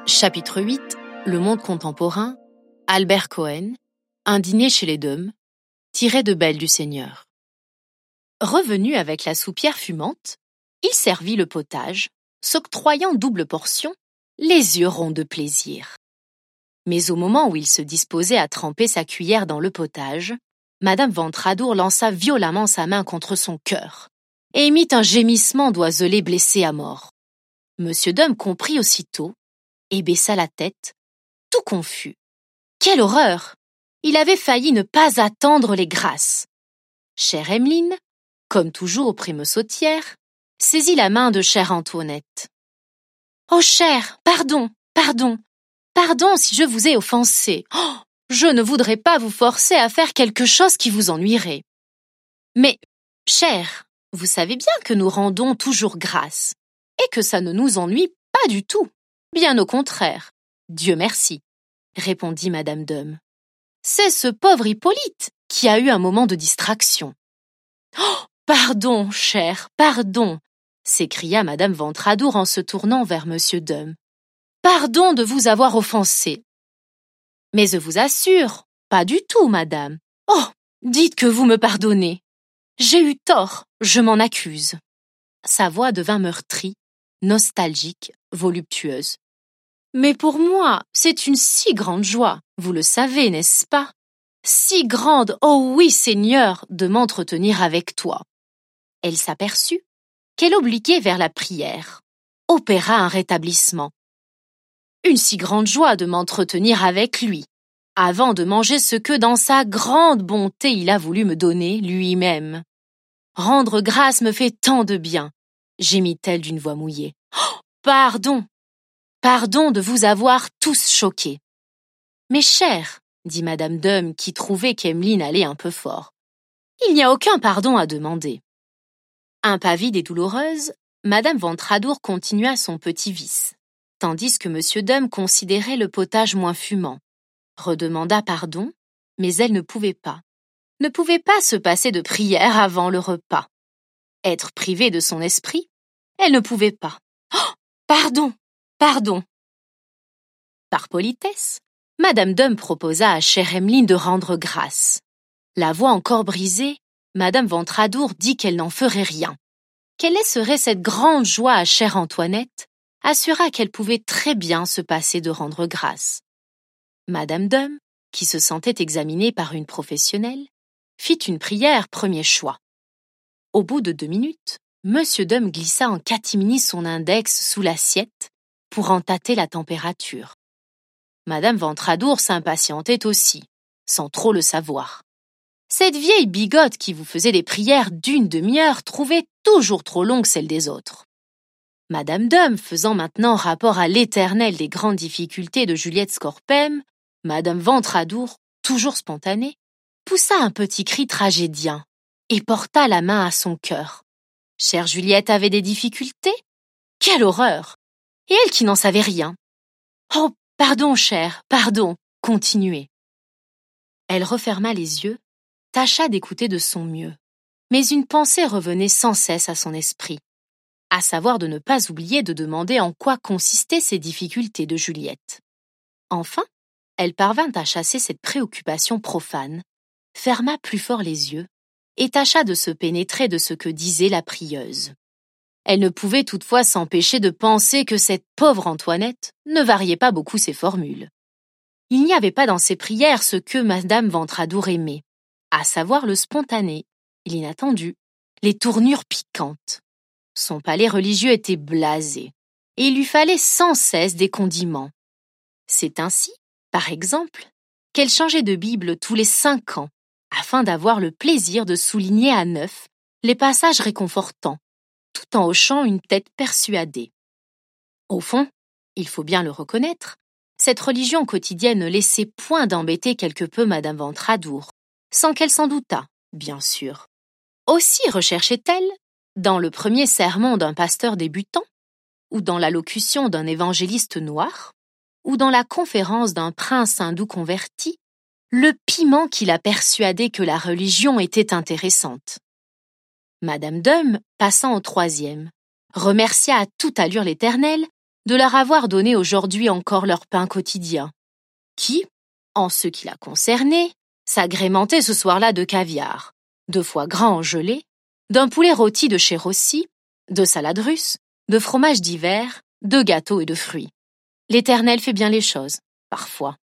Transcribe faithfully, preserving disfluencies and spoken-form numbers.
Chapitre huit. Le monde contemporain. Albert Cohen. Un dîner chez les Dom. Tiré de Belle du Seigneur. Revenu avec la soupière fumante, il servit le potage, s'octroyant double portion, les yeux ronds de plaisir. Mais au moment où il se disposait à tremper sa cuillère dans le potage, Madame Ventradour lança violemment sa main contre son cœur et émit un gémissement d'oiselé blessé à mort. Monsieur Dom comprit aussitôt et baissa la tête, tout confus. Quelle horreur! Il avait failli ne pas attendre les grâces. Chère Emmeline, comme toujours au prime-sautière, saisit la main de chère Antoinette. « Oh chère, pardon, pardon, pardon si je vous ai offensé. Oh, je ne voudrais pas vous forcer à faire quelque chose qui vous ennuierait. Mais, chère, vous savez bien que nous rendons toujours grâce, et que ça ne nous ennuie pas du tout. Bien au contraire, Dieu merci, répondit Madame Dom. C'est ce pauvre Hippolyte qui a eu un moment de distraction. Oh, pardon, cher, pardon, s'écria Madame Ventradour en se tournant vers Monsieur Dom. Pardon de vous avoir offensé. Mais je vous assure, pas du tout, madame. Oh, dites que vous me pardonnez. J'ai eu tort, je m'en accuse. Sa voix devint meurtrie, nostalgique, voluptueuse. Mais pour moi, c'est une si grande joie, vous le savez, n'est-ce pas? Si grande, oh oui, Seigneur, de m'entretenir avec toi. Elle s'aperçut qu'elle obliquait vers la prière, opéra un rétablissement. Une si grande joie de m'entretenir avec lui, avant de manger ce que dans sa grande bonté il a voulu me donner lui-même. Rendre grâce me fait tant de bien, gémit-elle d'une voix mouillée. Oh, pardon! Pardon de vous avoir tous choqués. Mais chère, dit Madame Dom qui trouvait qu'Emmeline allait un peu fort, il n'y a aucun pardon à demander. Impavide et douloureuse, Madame Ventradour continua son petit vice, tandis que Monsieur Dom considérait le potage moins fumant, redemanda pardon, mais elle ne pouvait pas, ne pouvait pas se passer de prière avant le repas. Être privée de son esprit, elle ne pouvait pas. Oh, pardon! Pardon. Par politesse, Madame Dom proposa à chère Emmeline de rendre grâce. La voix encore brisée, Madame Ventradour dit qu'elle n'en ferait rien, qu'elle laisserait cette grande joie à chère Antoinette, assura qu'elle pouvait très bien se passer de rendre grâce. Madame Dom, qui se sentait examinée par une professionnelle, fit une prière premier choix. Au bout de deux minutes, Monsieur Dom glissa en catimini son index sous l'assiette, pour en tâter la température. Madame Ventradour s'impatientait aussi, sans trop le savoir. Cette vieille bigote qui vous faisait des prières d'une demi-heure trouvait toujours trop longue celle des autres. Madame Dom, faisant maintenant rapport à l'éternel des grandes difficultés de Juliette Scorpem, Madame Ventradour, toujours spontanée, poussa un petit cri tragédien et porta la main à son cœur. Chère Juliette avait des difficultés? Quelle horreur! Et elle qui n'en savait rien. Oh, pardon, chère, pardon, continuez. Elle referma les yeux, tâcha d'écouter de son mieux, mais une pensée revenait sans cesse à son esprit, à savoir de ne pas oublier de demander en quoi consistaient ces difficultés de Juliette. Enfin, elle parvint à chasser cette préoccupation profane, ferma plus fort les yeux et tâcha de se pénétrer de ce que disait la prieuse. Elle ne pouvait toutefois s'empêcher de penser que cette pauvre Antoinette ne variait pas beaucoup ses formules. Il n'y avait pas dans ses prières ce que Madame Ventradour aimait, à savoir le spontané, l'inattendu, les tournures piquantes. Son palais religieux était blasé, et il lui fallait sans cesse des condiments. C'est ainsi, par exemple, qu'elle changeait de Bible tous les cinq ans, afin d'avoir le plaisir de souligner à neuf les passages réconfortants, tout en hochant une tête persuadée. Au fond, il faut bien le reconnaître, cette religion quotidienne ne laissait point d'embêter quelque peu Madame Ventradour, sans qu'elle s'en doutât, bien sûr. Aussi recherchait-elle, dans le premier sermon d'un pasteur débutant, ou dans l'allocution d'un évangéliste noir, ou dans la conférence d'un prince hindou converti, le piment qui la persuadait que la religion était intéressante. Madame Dom, passant au troisième, remercia à toute allure l'Éternel de leur avoir donné aujourd'hui encore leur pain quotidien, qui, en ce qui la concernait, s'agrémentait ce soir-là de caviar, de foie gras en gelée, d'un poulet rôti de chez Rossi, de salade russe, de fromage d'hiver, de gâteaux et de fruits. L'Éternel fait bien les choses, parfois.